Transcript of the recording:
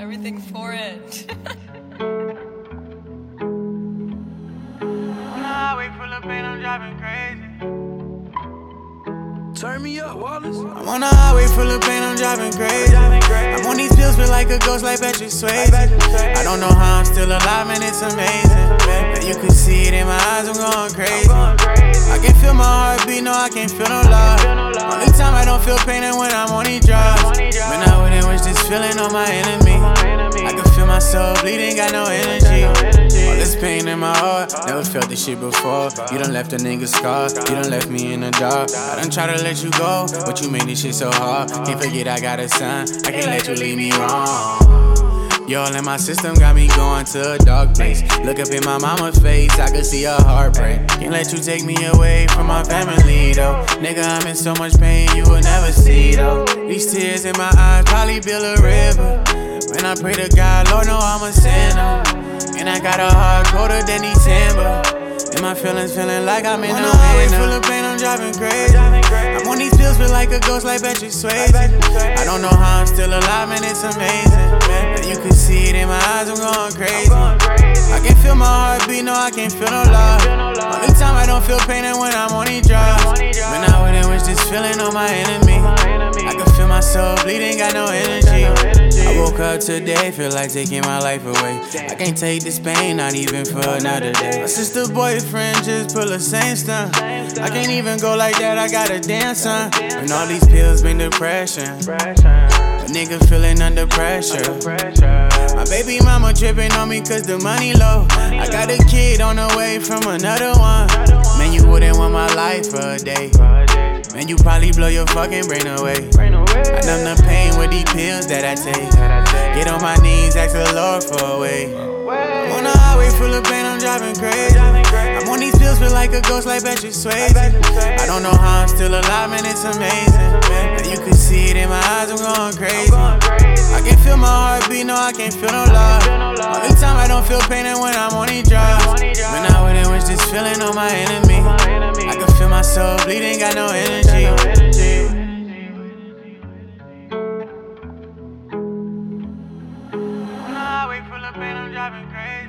everything for it. On the highway full of pain, I'm driving crazy. Turn me up, Wallace. I'm on the highway full of pain, I'm driving crazy. I'm on these pills, feel like a ghost, like Patrick Swayze. I don't know how I'm still alive, and it's amazing. But you can see it in my eyes, I'm going crazy. I can feel my heartbeat, no, I can't feel no love. Only time I don't feel pain is when I'm on these drugs. When I wouldn't wish this feeling on my enemy. I can feel my soul bleeding, got no energy. All this pain in my heart, never felt this shit before. You done left a nigga scarred, you done left me in the dark. I done try to let you go, but you made this shit so hard. Can't forget I got a son, I can't let you leave me wrong. Y'all in my system got me going to a dark place. Look up in my mama's face, I could see her heartbreak. Can't let you take me away from my family though. Nigga, I'm in so much pain you will never see though. These tears in my eyes probably build a river. When I pray to God, Lord know I'm a sinner. And I got a heart colder than December. And my feelings feeling like I'm in a highway full of pain, I'm driving crazy. I'm on these pills, feel like a ghost, like Patrick Swayze. I don't know how I'm still alive, and it's amazing. But you can see it in my eyes, I'm going crazy. I can feel my heartbeat, no, I can't feel no love. Only time I don't feel pain is when I'm on these drugs. When I wouldn't wish this feeling on my enemy. I can feel my soul bleeding, got no energy. I woke up today, feel like taking my life away. I can't take this pain, not even for another day. My sister boyfriend just pull the same stunt. I can't even go like that, I got a damn son. And all these pills bring depression. A nigga feeling under pressure. My baby mama tripping on me cause the money low. I got a kid on the way from another one. Man, you wouldn't want my life for a day. Man, you probably blow your fucking brain away. I numb the pain with these pills that I take. Get on my knees, ask the Lord for a way. I'm on the highway full of pain, I'm driving crazy. I'm on these pills, feel like a ghost, like Patrick Swayze. I don't know how I'm still alive, and it's amazing. But you can see it in my eyes, I'm going crazy. I can feel my heartbeat, no, I can't feel no love. Only time I don't feel pain is when I'm on these drugs. When I wouldn't wish this feeling on my enemy. I can feel my soul bleeding, got no energy. On the highway full of pain, I'm driving crazy.